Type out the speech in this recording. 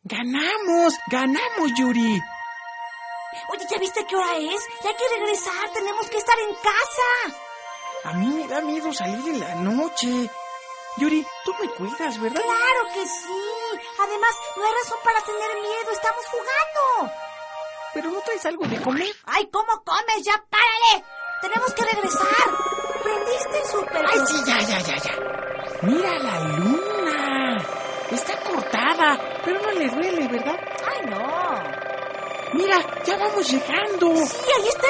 ¡Ganamos, Yuri! Oye, ¿ya viste qué hora es? Ya hay que regresar, tenemos que estar en casa. A mí me da miedo salir en la noche. Yuri, tú me cuidas, ¿verdad? ¡Claro que sí! Además, no hay razón para tener miedo, estamos jugando. ¿Pero no traes algo de comer? ¡Ay, cómo comes! ¡Ya párale! ¡Tenemos que regresar! ¿Prendiste el súper? ¡Ay, sí, ya! ¡Mira la luna! Está cortada, pero no le duele, ¿verdad? ¡Ay, no! Mira, ya vamos llegando. Sí, ahí está